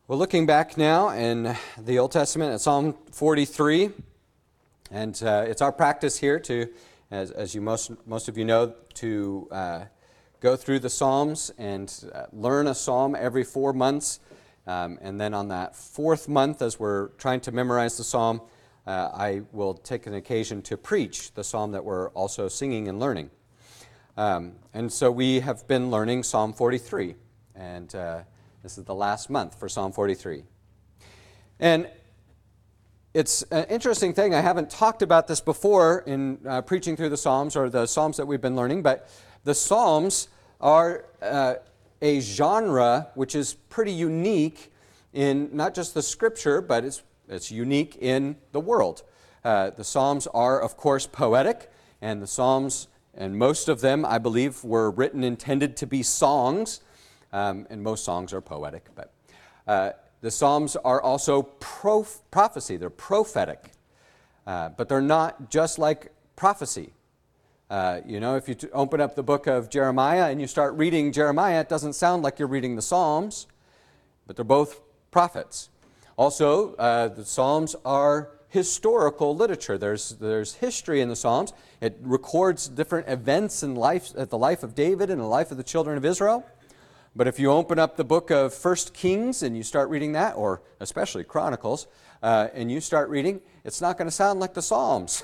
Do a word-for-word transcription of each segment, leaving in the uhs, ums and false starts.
We're looking back now in the Old Testament at Psalm forty-three, and uh, it's our practice here to, as, as you most most of you know, to uh, go through the Psalms and uh, learn a psalm every four months, um, and then on that fourth month, as we're trying to memorize the psalm, uh, I will take an occasion to preach the psalm that we're also singing and learning. Um, and so we have been learning Psalm forty-three, and uh, this is the last month for Psalm forty-three. And it's an interesting thing. I haven't talked about this before in uh, preaching through the Psalms or the Psalms that we've been learning, but the Psalms are uh, a genre which is pretty unique in not just the Scripture, but it's, it's unique in the world. Uh, the Psalms are, of course, poetic, and the Psalms, and most of them, I believe, were written intended to be songs. Um, and most songs are poetic, but uh, the Psalms are also prof- prophecy. They're prophetic, uh, but they're not just like prophecy. Uh, you know, if you t- open up the book of Jeremiah and you start reading Jeremiah, it doesn't sound like you're reading the Psalms, but they're both prophets. Also, uh, the Psalms are historical literature. There's there's history in the Psalms. It records different events in life, the life of David and the life of the children of Israel. But if you open up the book of First Kings and you start reading that, or especially Chronicles, uh, and you start reading, it's not going to sound like the Psalms.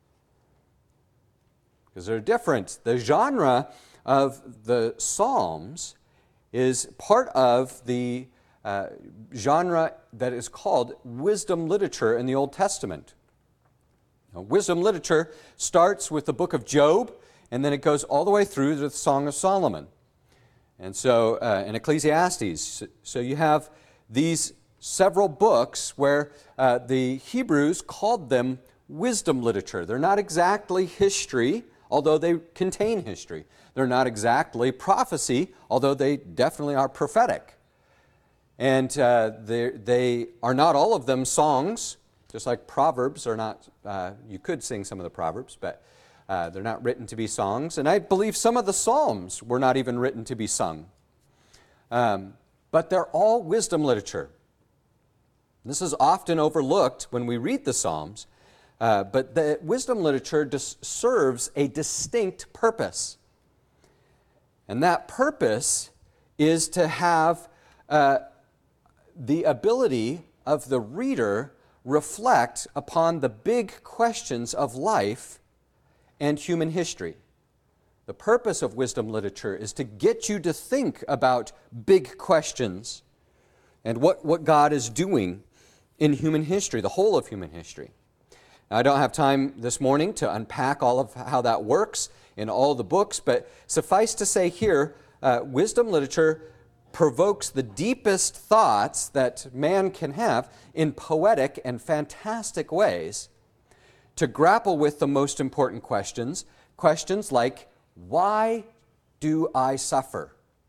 Because they're different. The genre of the Psalms is part of the uh, genre that is called wisdom literature in the Old Testament. Now, wisdom literature starts with the book of Job, and then it goes all the way through to the Song of Solomon. And so, uh, in Ecclesiastes, so you have these several books where uh, the Hebrews called them wisdom literature. They're not exactly history, although they contain history. They're not exactly prophecy, although they definitely are prophetic. And uh, they are not all of them songs, just like Proverbs are not, uh, you could sing some of the Proverbs, but Uh, they're not written to be songs, and I believe some of the Psalms were not even written to be sung. Um, but they're all wisdom literature. This is often overlooked when we read the Psalms, uh, but the wisdom literature dis- serves a distinct purpose. And that purpose is to have uh, the ability of the reader reflect upon the big questions of life and human history. The purpose of wisdom literature is to get you to think about big questions and what, what God is doing in human history, the whole of human history. Now, I don't have time this morning to unpack all of how that works in all the books, but suffice to say here, uh, wisdom literature provokes the deepest thoughts that man can have in poetic and fantastic ways to grapple with the most important questions, questions like, why do I suffer?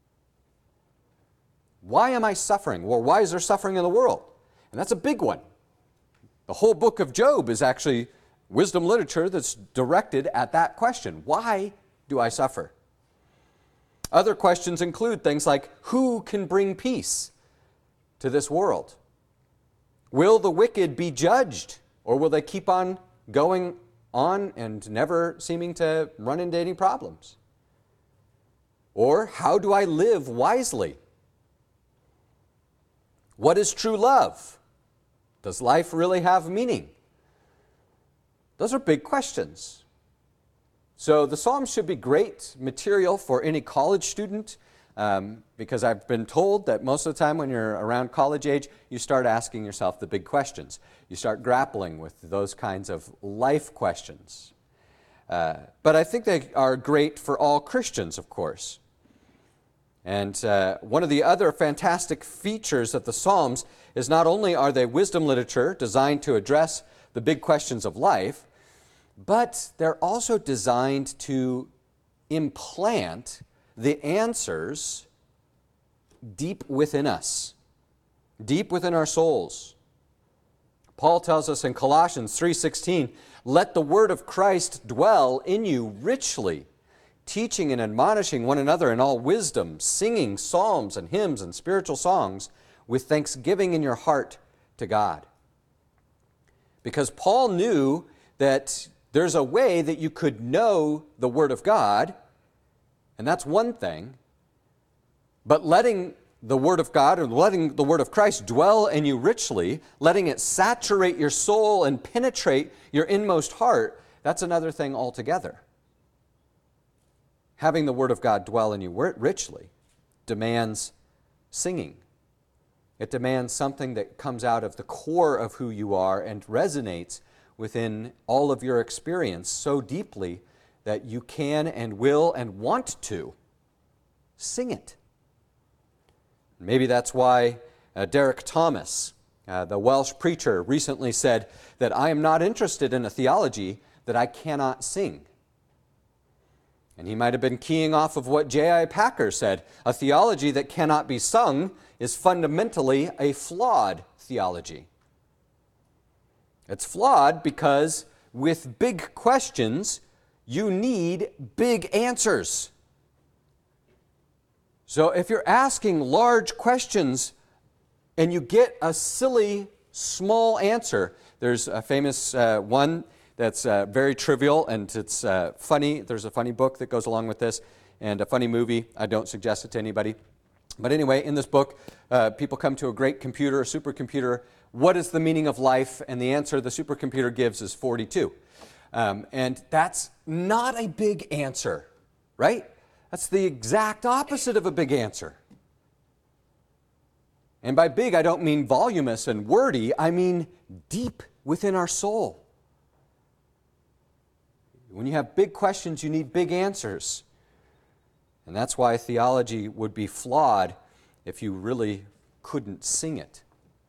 Why am I suffering? Or why is there suffering in the world? And that's a big one. The whole book of Job is actually wisdom literature that's directed at that question. Why do I suffer? Other questions include things like, who can bring peace to this world? Will the wicked be judged, or will they keep on going on and never seeming to run into any problems? Or how do I live wisely? What is true love? Does life really have meaning? Those are big questions. So the Psalms should be great material for any college student, um, because I've been told that most of the time when you're around college age, you start asking yourself the big questions. You start grappling with those kinds of life questions. Uh, but I think they are great for all Christians, of course. And uh, one of the other fantastic features of the Psalms is not only are they wisdom literature designed to address the big questions of life, but they're also designed to implant the answers deep within us, deep within our souls. Paul tells us in Colossians three sixteen, let the word of Christ dwell in you richly, teaching and admonishing one another in all wisdom, singing psalms and hymns and spiritual songs with thanksgiving in your heart to God. Because Paul knew that there's a way that you could know the Word of God, and that's one thing, but letting the Word of God or letting the Word of Christ dwell in you richly, letting it saturate your soul and penetrate your inmost heart, that's another thing altogether. Having the Word of God dwell in you richly demands singing. It demands something that comes out of the core of who you are and resonates within all of your experience so deeply that you can and will and want to sing it. Maybe that's why uh, Derek Thomas, uh, the Welsh preacher, recently said that I am not interested in a theology that I cannot sing. And he might have been keying off of what J I Packer said. A theology that cannot be sung is fundamentally a flawed theology. It's flawed because with big questions, you need big answers. So if you're asking large questions and you get a silly, small answer, there's a famous uh, one that's uh, very trivial and it's uh, funny. There's a funny book that goes along with this and a funny movie. I don't suggest it to anybody. But anyway, in this book, uh, people come to a great computer, a supercomputer. What is the meaning of life? And the answer the supercomputer gives is forty-two. Um, and that's not a big answer, right? That's the exact opposite of a big answer. And by big, I don't mean voluminous and wordy. I mean deep within our soul. When you have big questions, you need big answers. And that's why theology would be flawed if you really couldn't sing it.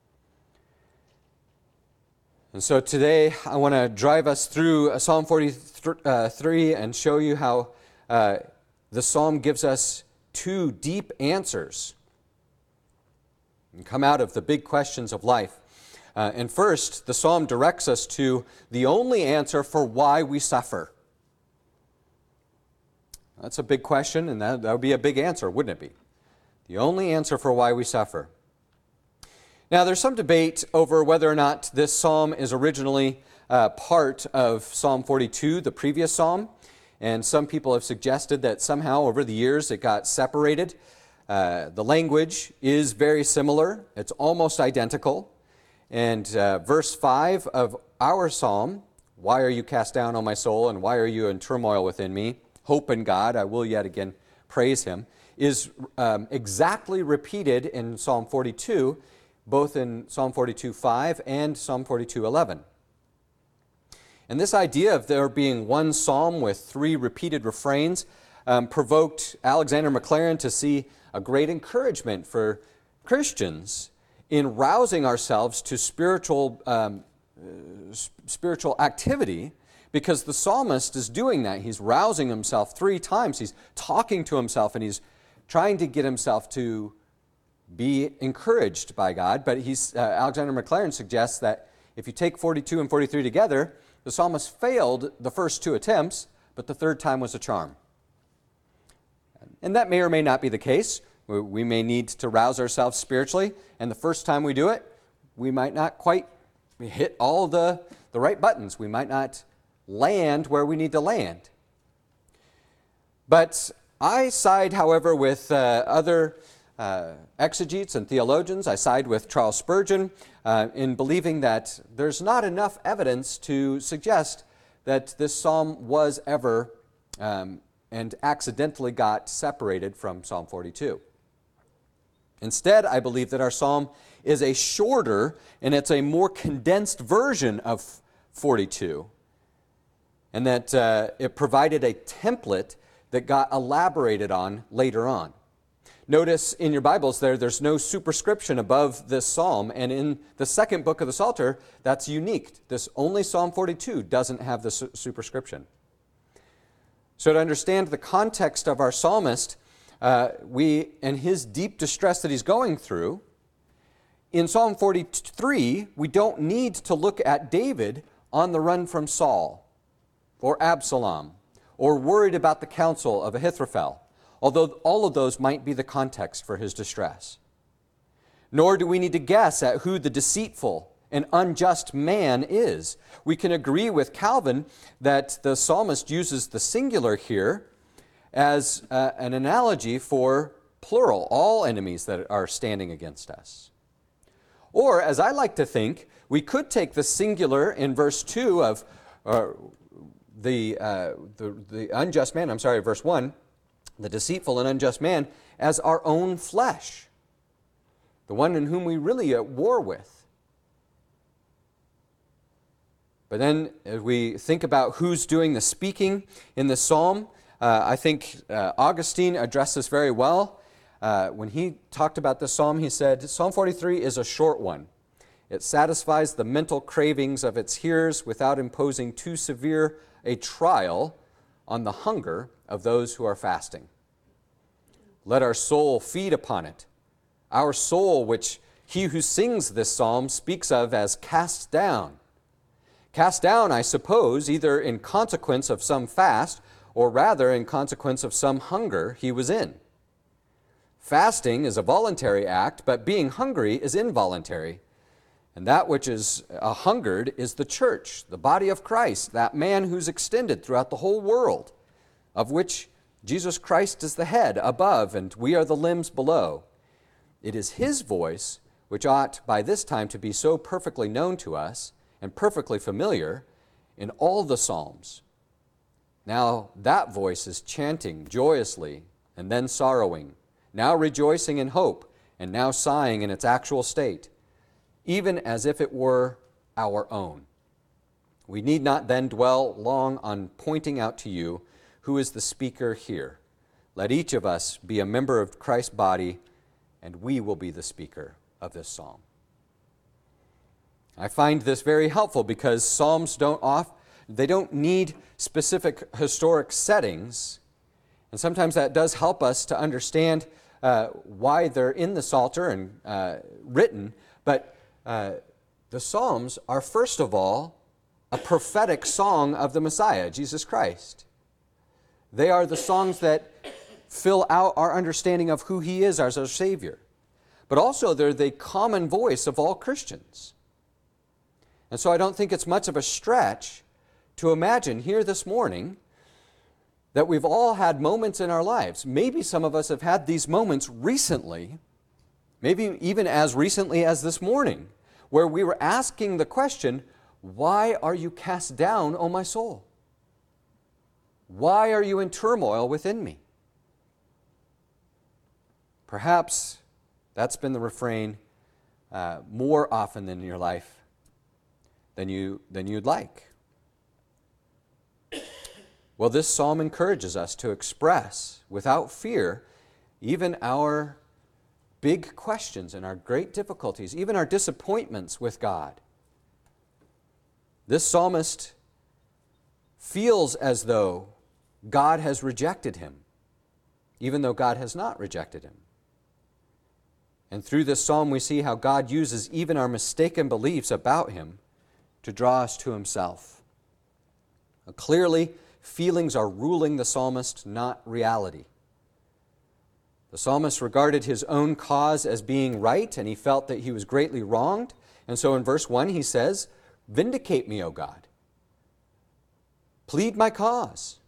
And so today, I want to drive us through Psalm forty-three and show you how uh, the psalm gives us two deep answers and come out of the big questions of life. Uh, and first, the psalm directs us to the only answer for why we suffer. That's a big question, and that, that would be a big answer, wouldn't it be? The only answer for why we suffer. Now, there's some debate over whether or not this psalm is originally uh, part of Psalm forty-two, the previous psalm. And some people have suggested that somehow over the years it got separated. Uh, the language is very similar. It's almost identical. And uh, verse five of our psalm, "Why are you cast down, O my soul, and why are you in turmoil within me? Hope in God, I will yet again praise Him," is um, exactly repeated in Psalm forty-two, both in Psalm forty-two five and Psalm forty-two eleven. And this idea of there being one psalm with three repeated refrains um, provoked Alexander Maclaren to see a great encouragement for Christians in rousing ourselves to spiritual, um, uh, spiritual activity, because the psalmist is doing that. He's rousing himself three times. He's talking to himself and he's trying to get himself to be encouraged by God. But he's, uh, Alexander Maclaren suggests that if you take forty-two and forty-three together, the psalmist failed the first two attempts, but the third time was a charm. And that may or may not be the case. We may need to rouse ourselves spiritually, and the first time we do it, we might not quite hit all the, the right buttons. We might not land where we need to land. But I side, however, with uh, other uh, exegetes and theologians. I side with Charles Spurgeon uh, in believing that there's not enough evidence to suggest that this psalm was ever um, and accidentally got separated from Psalm forty-two. Instead, I believe that our psalm is a shorter and it's a more condensed version of forty-two, and that uh, it provided a template that got elaborated on later on. Notice in your Bibles there, there's no superscription above this psalm, and in the second book of the Psalter, that's unique. This only Psalm forty-two doesn't have the su- superscription. So to understand the context of our psalmist, uh, we and his deep distress that he's going through, in Psalm forty-three, we don't need to look at David on the run from Saul or Absalom or worried about the counsel of Ahithophel, although all of those might be the context for his distress. nor do we need to guess at who the deceitful and unjust man is. We can agree with Calvin that the psalmist uses the singular here as uh, an analogy for plural, all enemies that are standing against us. Or, as I like to think, we could take the singular in verse two of uh, the, uh, the, the unjust man, I'm sorry, verse one, the deceitful and unjust man, as our own flesh, the one in whom we really are at war with. But then, as we think about who's doing the speaking in the psalm, uh, I think uh, Augustine addressed this very well. Uh, when he talked about this psalm, he said, Psalm forty-three is a short one. It satisfies the mental cravings of its hearers without imposing too severe a trial on the hunger of those who are fasting. Let our soul feed upon it. Our soul, which he who sings this psalm speaks of as cast down. Cast down, I suppose, either in consequence of some fast, or rather in consequence of some hunger he was in. Fasting is a voluntary act, but being hungry is involuntary. And that which is a hungered is the church, the body of Christ, that man who's extended throughout the whole world, of which Jesus Christ is the head above, and we are the limbs below. It is his voice, which ought by this time to be so perfectly known to us and perfectly familiar in all the Psalms. Now that voice is chanting joyously and then sorrowing, now rejoicing in hope and now sighing in its actual state, even as if it were our own. We need not then dwell long on pointing out to you who is the speaker here. Let each of us be a member of Christ's body, and we will be the speaker of this psalm. I find this very helpful because psalms don't off, they don't need specific historic settings, and sometimes that does help us to understand uh, why they're in the Psalter and uh, written. But uh, the Psalms are first of all a prophetic song of the Messiah, Jesus Christ. They are the songs that fill out our understanding of who he is as our Savior. But also they're the common voice of all Christians. And so I don't think it's much of a stretch to imagine here this morning that we've all had moments in our lives. Maybe some of us have had these moments recently, maybe even as recently as this morning, where we were asking the question, why are you cast down, O my soul? Why are you in turmoil within me? Perhaps that's been the refrain uh, more often in your life than you than you'd like. Well, this psalm encourages us to express without fear even our big questions and our great difficulties, even our disappointments with God. This psalmist feels as though God has rejected him, even though God has not rejected him. And through this psalm, we see how God uses even our mistaken beliefs about him to draw us to himself. Now, clearly, feelings are ruling the psalmist, not reality. The psalmist regarded his own cause as being right, and he felt that he was greatly wronged. And so in verse one, he says, "Vindicate me, O God. Plead my cause."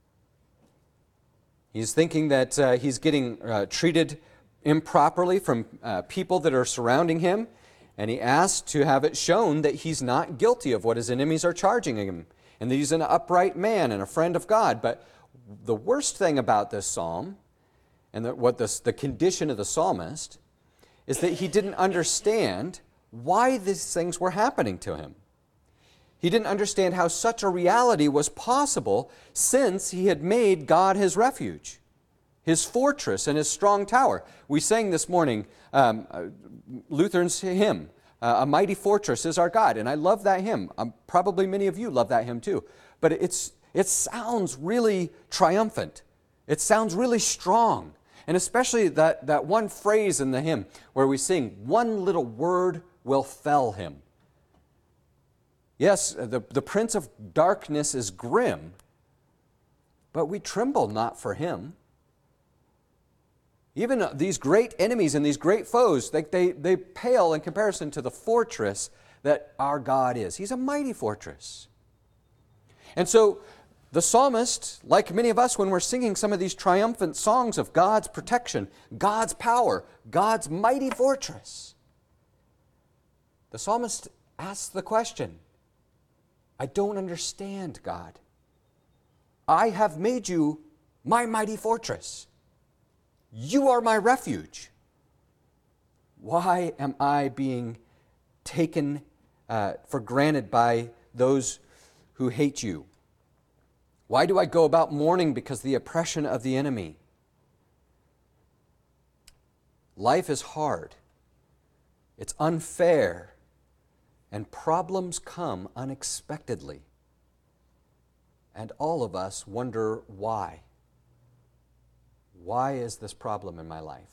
He's thinking that uh, he's getting uh, treated improperly from uh, people that are surrounding him, and he asks to have it shown that he's not guilty of what his enemies are charging him, and that he's an upright man and a friend of God. But the worst thing about this psalm, and the, what this, the condition of the psalmist, is that he didn't understand why these things were happening to him. He didn't understand how such a reality was possible since he had made God his refuge, his fortress and his strong tower. We sang this morning um, Luther's hymn, uh, "A Mighty Fortress is Our God," and I love that hymn. Um, probably many of you love that hymn too. But it's it sounds really triumphant. It sounds really strong. And especially that, that one phrase in the hymn where we sing, "One little word will fell him." Yes, the, the prince of darkness is grim, but we tremble not for him. Even these great enemies and these great foes, they, they, they pale in comparison to the fortress that our God is. He's a mighty fortress. And so the psalmist, like many of us when we're singing some of these triumphant songs of God's protection, God's power, God's mighty fortress, the psalmist asks the question, I don't understand, God. I have made you my mighty fortress. You are my refuge. Why am I being taken uh, for granted by those who hate you? Why do I go about mourning because of the oppression of the enemy? Life is hard. It's unfair. And problems come unexpectedly. And all of us wonder why. Why is this problem in my life?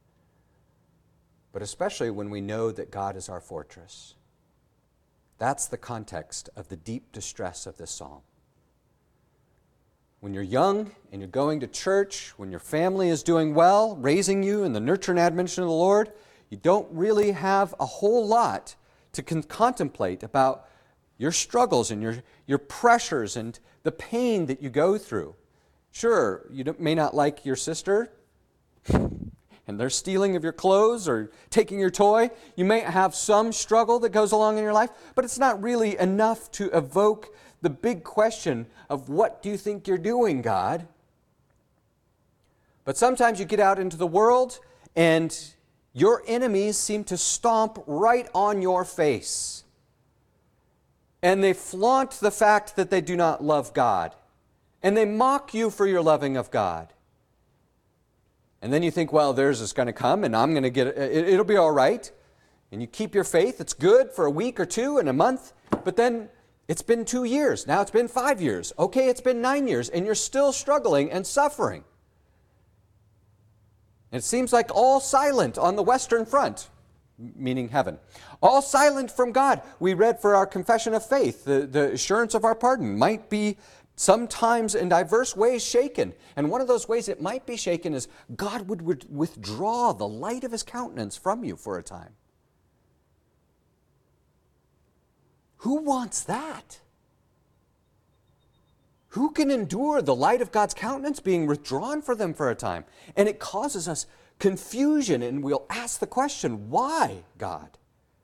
But especially when we know that God is our fortress. That's the context of the deep distress of this psalm. When you're young and you're going to church, when your family is doing well, raising you in the nurture and admonition of the Lord, you don't really have a whole lot to con- contemplate about your struggles and your, your pressures and the pain that you go through. Sure, you don't, may not like your sister and they're stealing of your clothes or taking your toy. You may have some struggle that goes along in your life, but it's not really enough to evoke the big question of what do you think you're doing, God? But sometimes you get out into the world and your enemies seem to stomp right on your face. And they flaunt the fact that they do not love God. And they mock you for your loving of God. And then you think, well, theirs is going to come and I'm going to get it. It'll be all right. And you keep your faith. It's good for a week or two and a month. But then it's been two years. Now it's been five years. Okay, it's been nine years. And you're still struggling and suffering. And it seems like all silent on the Western Front, meaning heaven. All silent from God. We read for our confession of faith, the, the assurance of our pardon might be sometimes in diverse ways shaken. And one of those ways it might be shaken is God would withdraw the light of His countenance from you for a time. Who wants that? Who can endure the light of God's countenance being withdrawn for them for a time? And it causes us confusion, and we'll ask the question, why, God?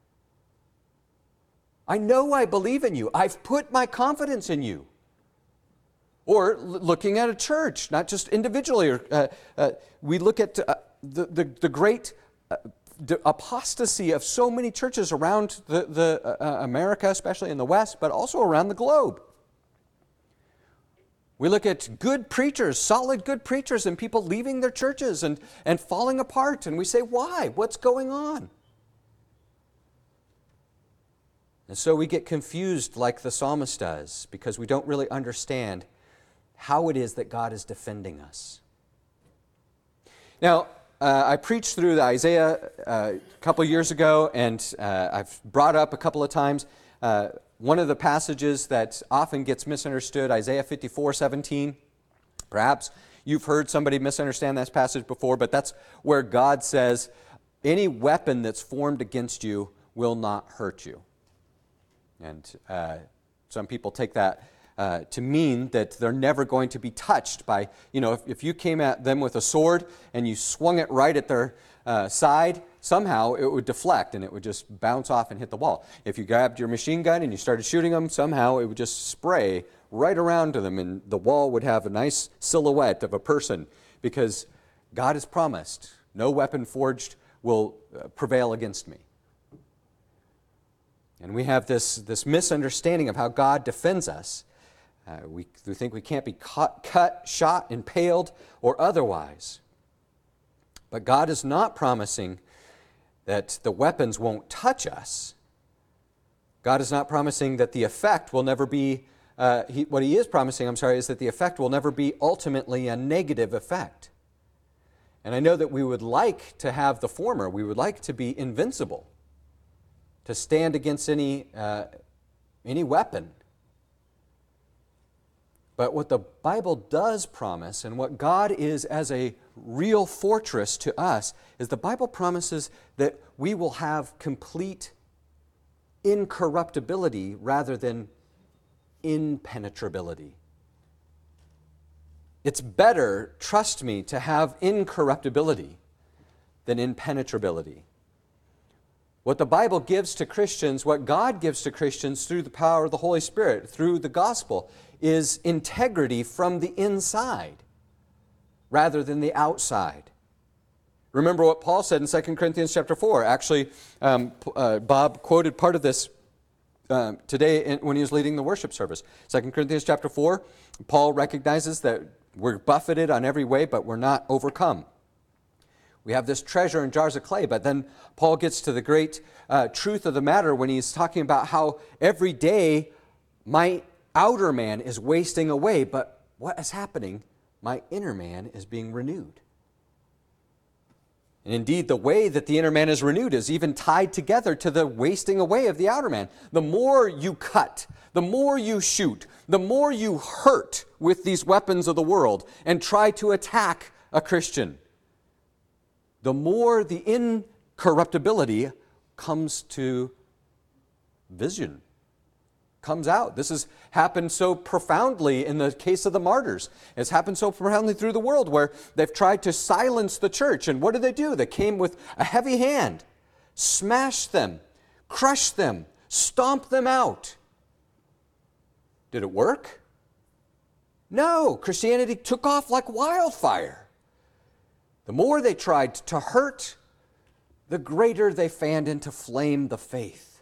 I know I believe in you. I've put my confidence in you. Or looking at a church, not just individually. Or, uh, uh, we look at uh, the, the, the great uh, the apostasy of so many churches around the, the uh, America, especially in the West, but also around the globe. We look at good preachers, solid good preachers, and people leaving their churches and, and falling apart. And we say, why? What's going on? And so we get confused like the psalmist does because we don't really understand how it is that God is defending us. Now, uh, I preached through Isaiah uh, a couple years ago, and uh, I've brought up a couple of times uh, one of the passages that often gets misunderstood, Isaiah fifty-four seventeen. Perhaps you've heard somebody misunderstand that passage before, but that's where God says, any weapon that's formed against you will not hurt you. And uh, some people take that uh, to mean that they're never going to be touched by, you know, if, if you came at them with a sword and you swung it right at their uh, side, somehow it would deflect and it would just bounce off and hit the wall. If you grabbed your machine gun and you started shooting them, somehow it would just spray right around to them and the wall would have a nice silhouette of a person, because God has promised, no weapon forged will uh, prevail against me. And we have this, this misunderstanding of how God defends us. Uh, we, we think we can't be cut, cut, shot, impaled, or otherwise. But God is not promising that the weapons won't touch us. God is not promising that the effect will never be, uh, he, what He is promising, I'm sorry, is that the effect will never be ultimately a negative effect. And I know that we would like to have the former. We would like to be invincible, to stand against any, uh, any weapon. But what the Bible does promise, and what God is as a real fortress to us is the Bible promises that we will have complete incorruptibility rather than impenetrability. It's better, trust me, to have incorruptibility than impenetrability. What the Bible gives to Christians, what God gives to Christians through the power of the Holy Spirit, through the gospel, is integrity from the inside rather than the outside. Remember what Paul said in Second Corinthians chapter four. Actually, um, uh, Bob quoted part of this um, today in, when he was leading the worship service. Second Corinthians chapter four, Paul recognizes that we're buffeted on every way, but we're not overcome. We have this treasure in jars of clay, but then Paul gets to the great uh, truth of the matter when he's talking about how every day my outer man is wasting away, but what is happening? My inner man is being renewed. And indeed, the way that the inner man is renewed is even tied together to the wasting away of the outer man. The more you cut, the more you shoot, the more you hurt with these weapons of the world and try to attack a Christian, the more the incorruptibility comes to vision, comes out. This has happened so profoundly in the case of the martyrs. It's happened so profoundly through the world where they've tried to silence the church. And what did they do? They came with a heavy hand, smashed them, crushed them, stomped them out. Did it work? No. Christianity took off like wildfire. The more they tried to hurt, the greater they fanned into flame the faith.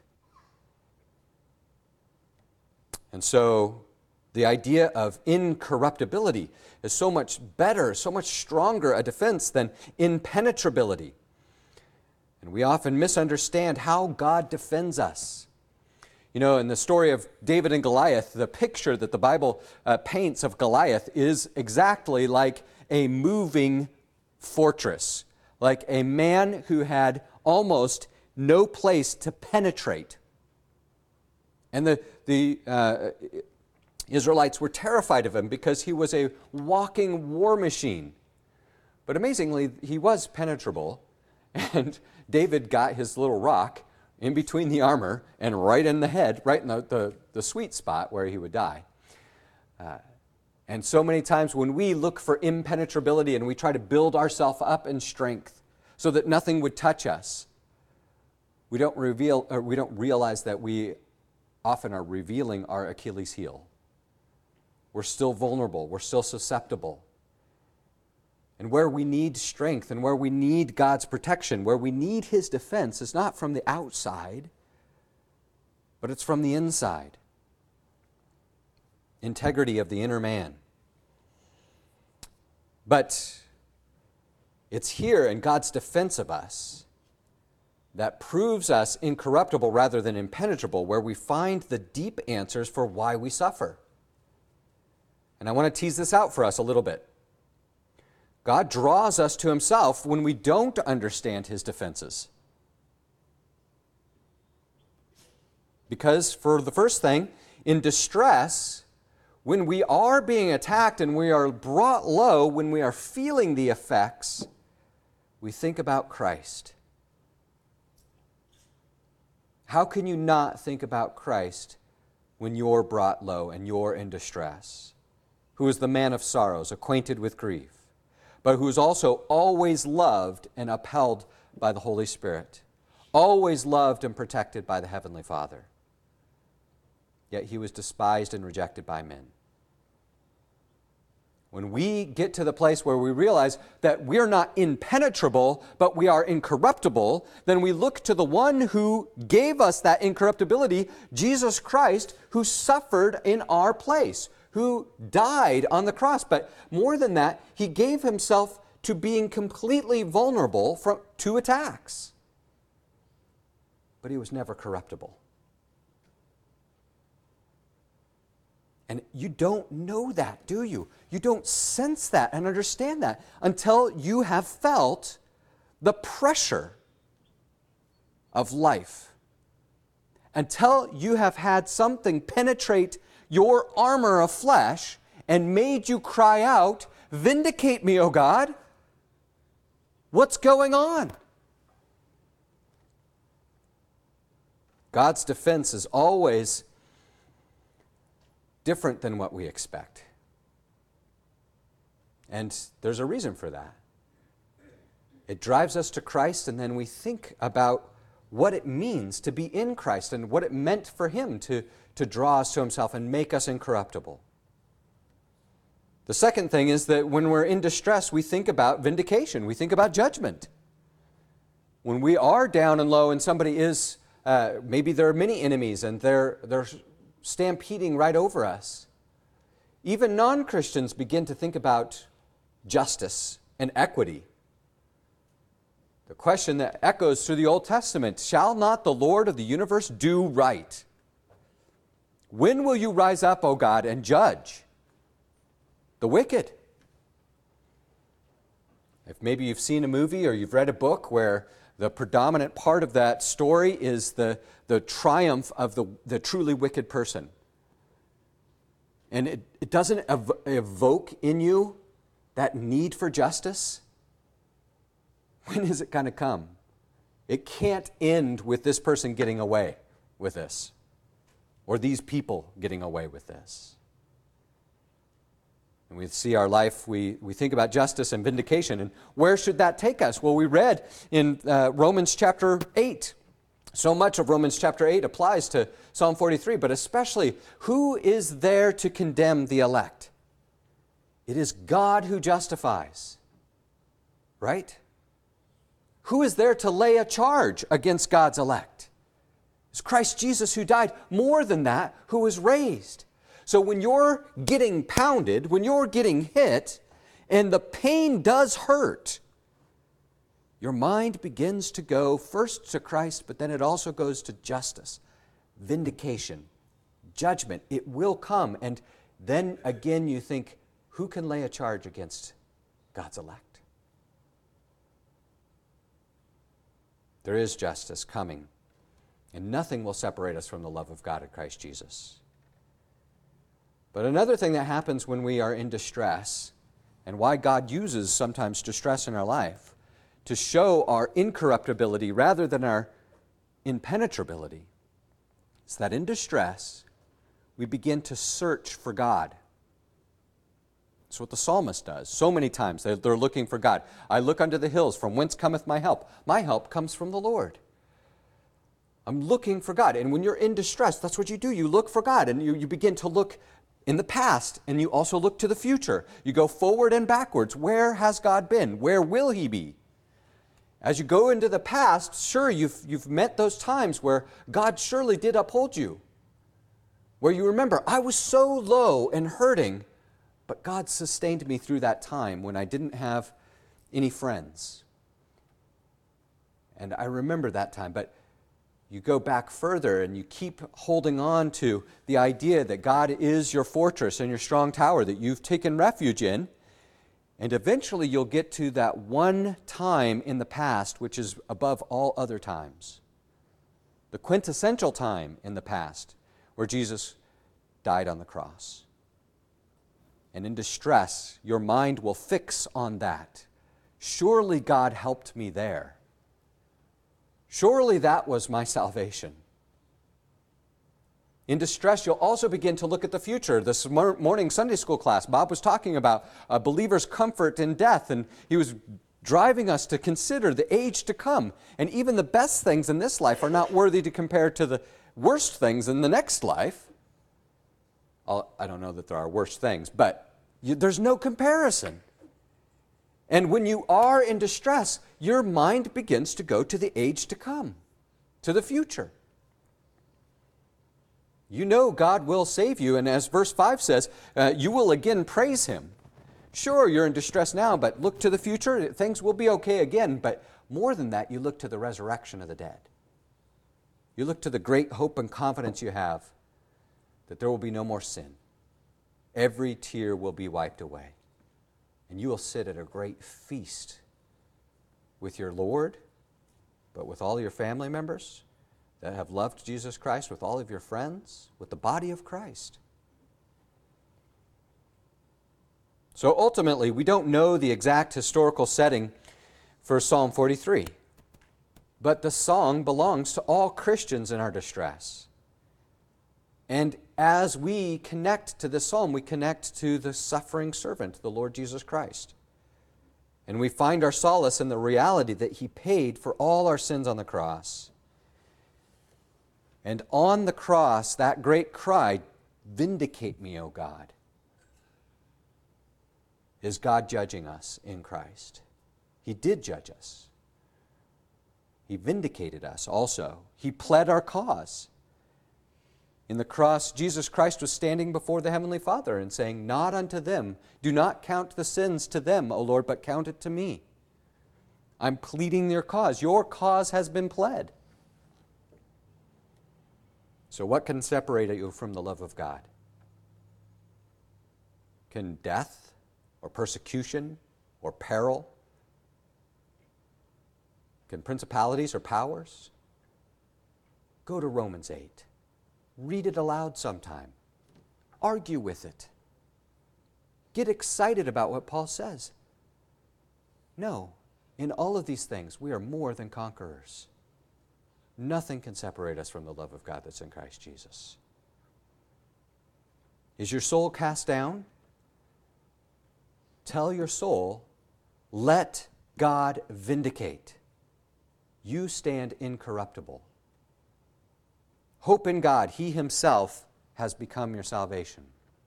And so the idea of incorruptibility is so much better, so much stronger a defense than impenetrability. And we often misunderstand how God defends us. You know, in the story of David and Goliath, the picture that the Bible uh, paints of Goliath is exactly like a moving fortress, like a man who had almost no place to penetrate. And the, the uh, Israelites were terrified of him because he was a walking war machine. But amazingly, he was penetrable, and David got his little rock in between the armor and right in the head, right in the, the, the sweet spot where he would die. Uh, And so many times when we look for impenetrability and we try to build ourselves up in strength so that nothing would touch us, we don't reveal, or we don't realize that we often are revealing our Achilles heel. We're still vulnerable. We're still susceptible. And where we need strength and where we need God's protection, where we need His defense is not from the outside, but it's from the inside. Integrity of the inner man. But it's here in God's defense of us that proves us incorruptible rather than impenetrable, where we find the deep answers for why we suffer. And I want to tease this out for us a little bit. God draws us to Himself when we don't understand His defenses. Because, for the first thing, in distress, when we are being attacked and we are brought low, when we are feeling the effects, we think about Christ. How can you not think about Christ when you're brought low and you're in distress? Who is the man of sorrows, acquainted with grief, but who is also always loved and upheld by the Holy Spirit, always loved and protected by the Heavenly Father. Yet He was despised and rejected by men. When we get to the place where we realize that we're not impenetrable, but we are incorruptible, then we look to the one who gave us that incorruptibility, Jesus Christ, who suffered in our place, who died on the cross. But more than that, He gave Himself to being completely vulnerable from, to attacks. But He was never corruptible. And you don't know that, do you? You don't sense that and understand that until you have felt the pressure of life. Until you have had something penetrate your armor of flesh and made you cry out, "Vindicate me, O God." What's going on? God's defense is always different than what we expect. And there's a reason for that. It drives us to Christ, and then we think about what it means to be in Christ and what it meant for Him to, to draw us to Himself and make us incorruptible. The second thing is that when we're in distress, we think about vindication. We think about judgment. When we are down and low and somebody is, uh, maybe there are many enemies and they're, they're stampeding right over us, even non-Christians begin to think about justice and equity. The question that echoes through the Old Testament, shall not the Lord of the universe do right? When will you rise up, O God, and judge the wicked? If maybe you've seen a movie or you've read a book where the predominant part of that story is the, the triumph of the, the truly wicked person. And it, it doesn't ev- evoke in you that need for justice. When is it going to come? It can't end with this person getting away with this, or these people getting away with this. And we see our life, we, we think about justice and vindication, and where should that take us? Well, we read in uh, Romans chapter eight. So much of Romans chapter eight applies to Psalm forty-three, but especially, who is there to condemn the elect? It is God who justifies, right? Who is there to lay a charge against God's elect? It's Christ Jesus who died. More than that, who was raised. So when you're getting pounded, when you're getting hit, and the pain does hurt, your mind begins to go first to Christ, but then it also goes to justice, vindication, judgment. It will come. And then again you think, who can lay a charge against God's elect? There is justice coming, and nothing will separate us from the love of God in Christ Jesus. But another thing that happens when we are in distress, and why God uses sometimes distress in our life, to show our incorruptibility rather than our impenetrability, is that in distress, we begin to search for God. That's what the psalmist does. So many times they're, they're looking for God. I look unto the hills, from whence cometh my help? My help comes from the Lord. I'm looking for God. And when you're in distress, that's what you do. You look for God, and you, you begin to look in the past, and you also look to the future. You go forward and backwards. Where has God been? Where will He be? As you go into the past, sure, you've, you've met those times where God surely did uphold you, where you remember, I was so low and hurting, but God sustained me through that time when I didn't have any friends. And I remember that time, but you go back further and you keep holding on to the idea that God is your fortress and your strong tower that you've taken refuge in. And eventually you'll get to that one time in the past which is above all other times. The quintessential time in the past where Jesus died on the cross. And in distress, your mind will fix on that. Surely God helped me there. Surely that was my salvation. In distress, you'll also begin to look at the future. This morning Sunday school class, Bob was talking about a believer's comfort in death, and he was driving us to consider the age to come. And even the best things in this life are not worthy to compare to the worst things in the next life. I don't know that there are worse things, but you, there's no comparison. And when you are in distress, your mind begins to go to the age to come, to the future. You know God will save you, and as verse five says, uh, you will again praise Him. Sure, you're in distress now, but look to the future. Things will be okay again, but more than that, you look to the resurrection of the dead. You look to the great hope and confidence you have that there will be no more sin. Every tear will be wiped away. And you will sit at a great feast with your Lord, but with all your family members that have loved Jesus Christ, with all of your friends, with the body of Christ. So ultimately, we don't know the exact historical setting for Psalm forty-three. But the song belongs to all Christians in our distress. And as we connect to this psalm, we connect to the suffering servant, the Lord Jesus Christ. And we find our solace in the reality that he paid for all our sins on the cross. And on the cross, that great cry, "Vindicate me, O God," is God judging us in Christ. He did judge us. He vindicated us also. He pled our cause. In the cross, Jesus Christ was standing before the Heavenly Father and saying, "Not unto them, do not count the sins to them, O Lord, but count it to me. I'm pleading your cause. Your cause has been pled." So what can separate you from the love of God? Can death or persecution or peril? Can principalities or powers? Go to Romans eight. Read it aloud sometime. Argue with it. Get excited about what Paul says. No, in all of these things, we are more than conquerors. Nothing can separate us from the love of God that's in Christ Jesus. Is your soul cast down? Tell your soul, let God vindicate. You stand incorruptible. Hope in God. He himself has become your salvation.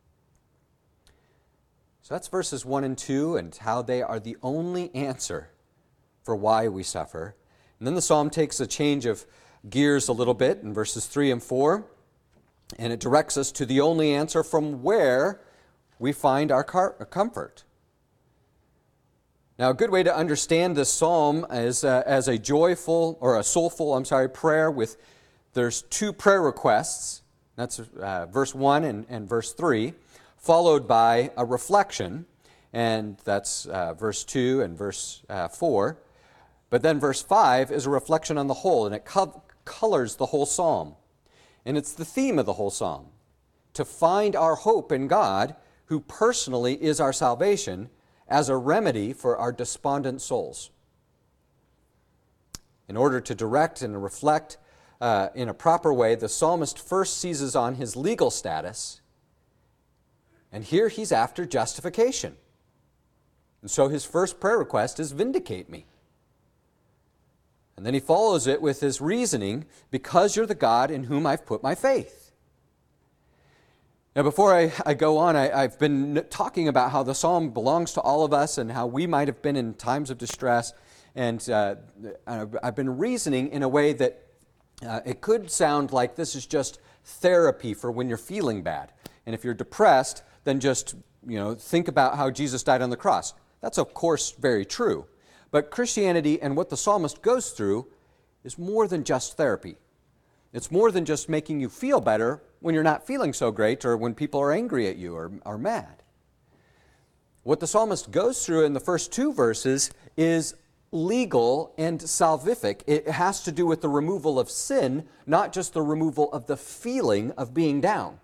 So that's verses one and two and how they are the only answer for why we suffer. And then the psalm takes a change of gears a little bit in verses three and four, and it directs us to the only answer from where we find our comfort. Now, a good way to understand this psalm is uh, as a joyful, or a soulful, I'm sorry, prayer with, there's two prayer requests. That's uh, verse one and, and verse three, followed by a reflection, and that's uh, verse two and verse uh, four. But then verse five is a reflection on the whole, and it co- colors the whole psalm. And it's the theme of the whole psalm, to find our hope in God, who personally is our salvation, as a remedy for our despondent souls. In order to direct and reflect uh, in a proper way, the psalmist first seizes on his legal status, and here he's after justification. And so his first prayer request is, "Vindicate me." And then he follows it with his reasoning, "Because you're the God in whom I've put my faith." Now, before I, I go on, I, I've been talking about how the psalm belongs to all of us and how we might have been in times of distress. And uh, I've been reasoning in a way that uh, it could sound like this is just therapy for when you're feeling bad. And if you're depressed, then just, you know, think about how Jesus died on the cross. That's, of course, very true. But Christianity and what the psalmist goes through is more than just therapy. It's more than just making you feel better when you're not feeling so great or when people are angry at you or are mad. What the psalmist goes through in the first two verses is legal and salvific. It has to do with the removal of sin, not just the removal of the feeling of being down.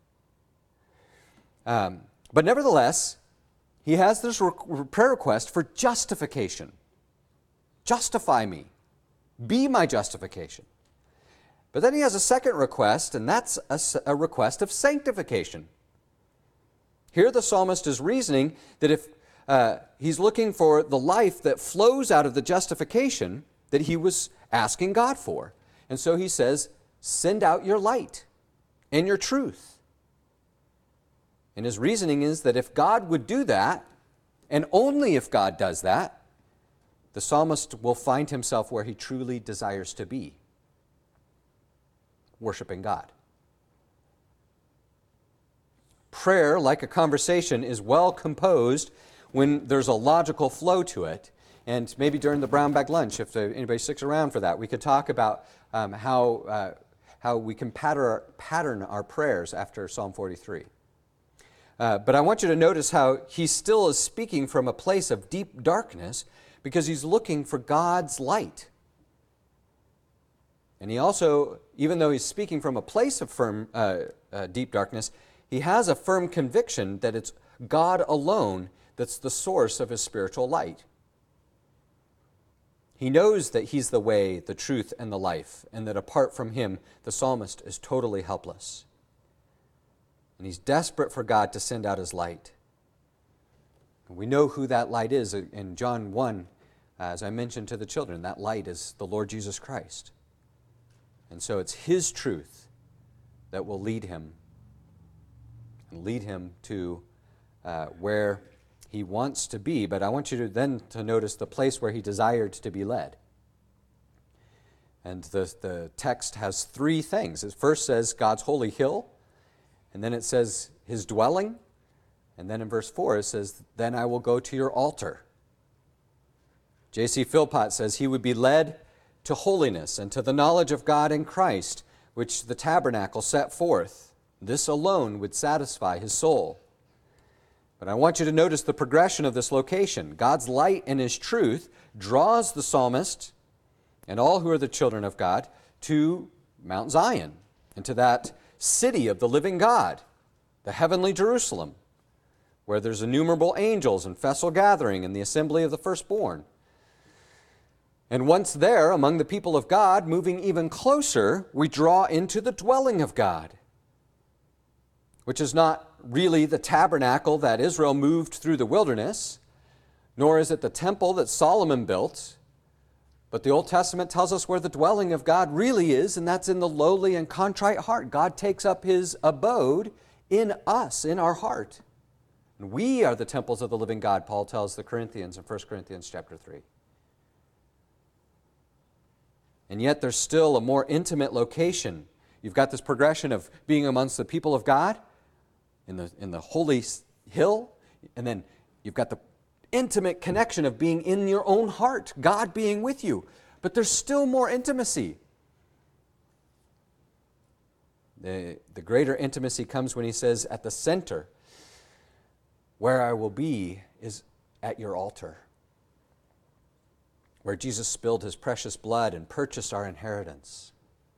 Um, but nevertheless, he has this re- prayer request for justification. Justify me. Be my justification. But then he has a second request, and that's a, a request of sanctification. Here the psalmist is reasoning that if uh, he's looking for the life that flows out of the justification that he was asking God for. And so he says, "Send out your light and your truth." And his reasoning is that if God would do that, and only if God does that, the psalmist will find himself where he truly desires to be, worshiping God. Prayer, like a conversation, is well composed when there's a logical flow to it. And maybe during the brown bag lunch, if anybody sticks around for that, we could talk about um, how, uh, how we can pattern, pattern our prayers after Psalm forty-three. Uh, but I want you to notice how he still is speaking from a place of deep darkness because he's looking for God's light. And he also, even though he's speaking from a place of firm, uh, uh, deep darkness, he has a firm conviction that it's God alone that's the source of his spiritual light. He knows that he's the way, the truth, and the life, and that apart from him, the psalmist is totally helpless. And he's desperate for God to send out his light. And we know who that light is in John one, as I mentioned to the children. That light is the Lord Jesus Christ. And so it's his truth that will lead him and lead him to uh, where he wants to be. But I want you to then to notice the place where he desired to be led. And the, the text has three things. It first says God's holy hill, and then it says his dwelling, and then in verse four it says, then I will go to your altar. J C Philpott says he would be led to holiness and to the knowledge of God in Christ, which the tabernacle set forth. This alone would satisfy his soul. But I want you to notice the progression of this location. God's light and his truth draws the psalmist and all who are the children of God to Mount Zion and to that city of the living God, the heavenly Jerusalem, where there's innumerable angels and festal gathering and the assembly of the firstborn. And once there, among the people of God, moving even closer, we draw into the dwelling of God, which is not really the tabernacle that Israel moved through the wilderness, nor is it the temple that Solomon built, but the Old Testament tells us where the dwelling of God really is, and that's in the lowly and contrite heart. God takes up his abode in us, in our heart. And we are the temples of the living God, Paul tells the Corinthians in First Corinthians chapter three. And yet there's still a more intimate location. You've got this progression of being amongst the people of God in the, in the holy hill, and then you've got the intimate connection of being in your own heart, God being with you. But there's still more intimacy. The, the greater intimacy comes when he says, at the center, where I will be is at your altar, where Jesus spilled his precious blood and purchased our inheritance.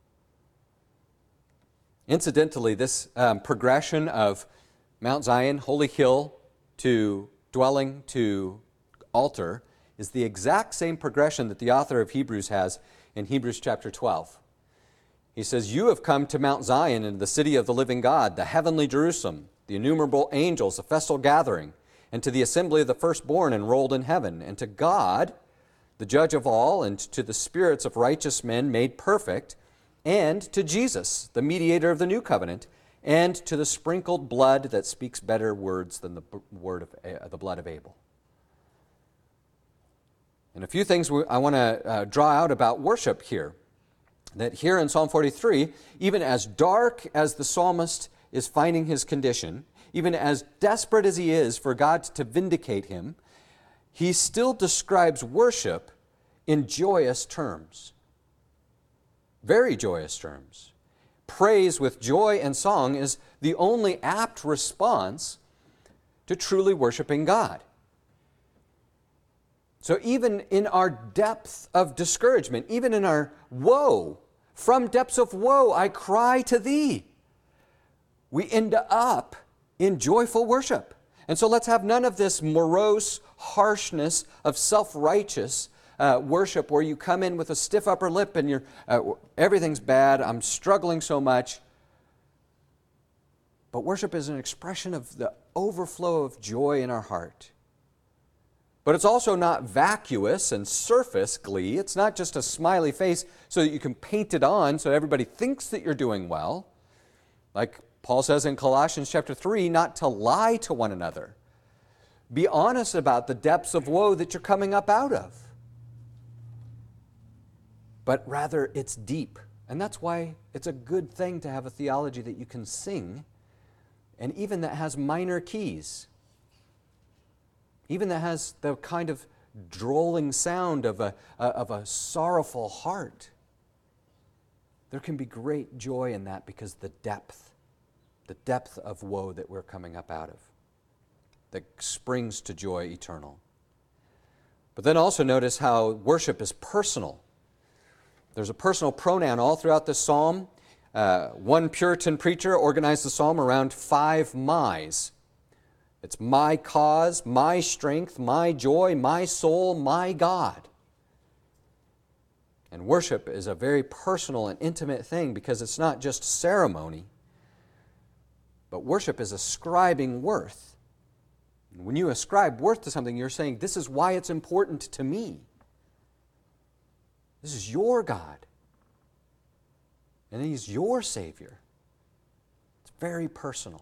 Incidentally, this um, progression of Mount Zion, holy hill, to dwelling, to altar, is the exact same progression that the author of Hebrews has in Hebrews chapter twelve. He says, you have come to Mount Zion and the city of the living God, the heavenly Jerusalem, the innumerable angels, the festal gathering, and to the assembly of the firstborn enrolled in heaven, and to God, the judge of all, and to the spirits of righteous men made perfect, and to Jesus, the mediator of the new covenant, and to the sprinkled blood that speaks better words than the word of uh, the blood of Abel. And a few things I want to uh, draw out about worship here. That here in Psalm forty-three, even as dark as the psalmist is finding his condition, even as desperate as he is for God to vindicate him, he still describes worship in joyous terms. Very joyous terms. Praise with joy and song is the only apt response to truly worshiping God. So even in our depth of discouragement, even in our woe, from depths of woe I cry to thee, we end up in joyful worship. And so let's have none of this morose harshness of self-righteous uh, worship where you come in with a stiff upper lip and you're, uh, everything's bad, I'm struggling so much. But worship is an expression of the overflow of joy in our heart. But it's also not vacuous and surface glee. It's not just a smiley face so that you can paint it on so everybody thinks that you're doing well. Like Paul says in Colossians chapter three, not to lie to one another. Be honest about the depths of woe that you're coming up out of. But rather, it's deep. And that's why it's a good thing to have a theology that you can sing, and even that has minor keys. Even that has the kind of drolling sound of a, of a sorrowful heart. There can be great joy in that because the depth, the depth of woe that we're coming up out of, that springs to joy eternal. But then also notice how worship is personal. There's a personal pronoun all throughout this psalm. Uh, one Puritan preacher organized the psalm around five my's. It's my cause, my strength, my joy, my soul, my God. And worship is a very personal and intimate thing because it's not just ceremony, but worship is ascribing worth. And when you ascribe worth to something, you're saying, this is why it's important to me. This is your God. And He's your Savior. It's very personal.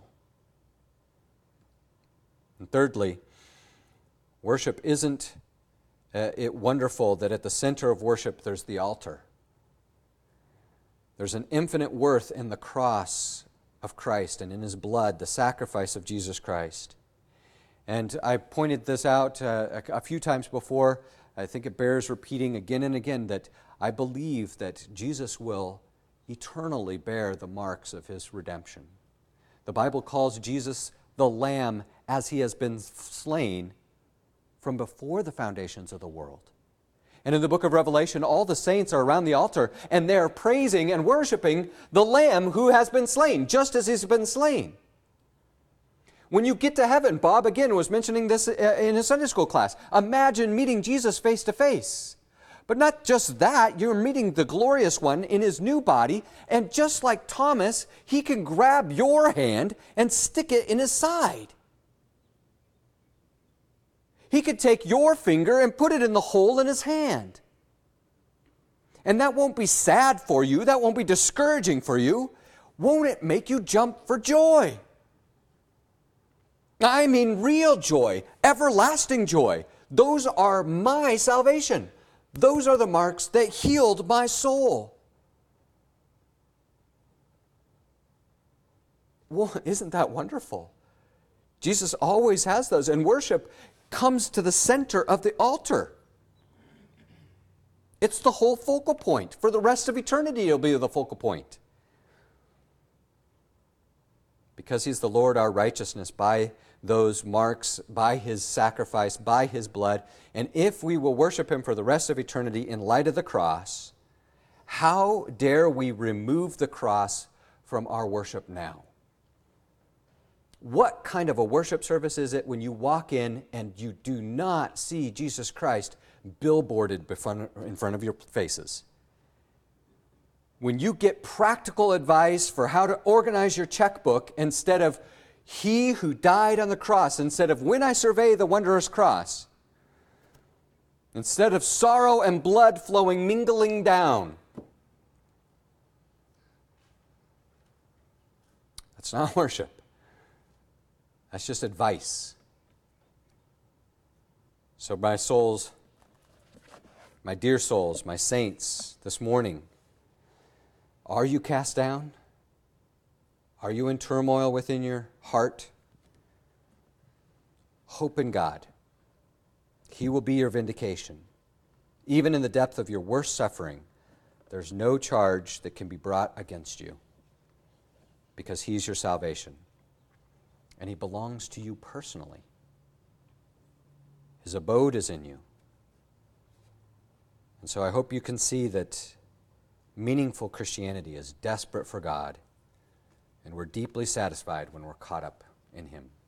And thirdly, worship isn't uh, it wonderful that at the center of worship there's the altar. There's an infinite worth in the cross of Christ and in His blood, the sacrifice of Jesus Christ. And I pointed this out uh, a, a few times before. I think it bears repeating again and again that I believe that Jesus will eternally bear the marks of His redemption. The Bible calls Jesus the Lamb as He has been slain from before the foundations of the world. And in the book of Revelation, all the saints are around the altar and they're praising and worshiping the Lamb who has been slain, just as He's been slain. When you get to heaven, Bob again was mentioning this in his Sunday school class. Imagine meeting Jesus face to face. But not just that, you're meeting the glorious one in His new body, and just like Thomas, He can grab your hand and stick it in His side. He could take your finger and put it in the hole in His hand. And that won't be sad for you, that won't be discouraging for you. Won't it make you jump for joy? I mean real joy, everlasting joy. Those are my salvation. Those are the marks that healed my soul. Well, isn't that wonderful? Jesus always has those, and worship comes to the center of the altar. It's the whole focal point. For the rest of eternity, it'll be the focal point. Because He's the Lord, our righteousness, by those marks, by His sacrifice, by His blood. And if we will worship Him for the rest of eternity in light of the cross, how dare we remove the cross from our worship now? What kind of a worship service is it when you walk in and you do not see Jesus Christ billboarded in front of your faces? When you get practical advice for how to organize your checkbook instead of He who died on the cross, instead of when I survey the wondrous cross, instead of sorrow and blood flowing, mingling down. That's not worship. That's just advice. So my souls, my dear souls, my saints, this morning, are you cast down? Are you in turmoil within your heart? Hope in God. He will be your vindication. Even in the depth of your worst suffering, there's no charge that can be brought against you because He's your salvation. And He belongs to you personally. His abode is in you. And so I hope you can see that meaningful Christianity is desperate for God, and we're deeply satisfied when we're caught up in Him.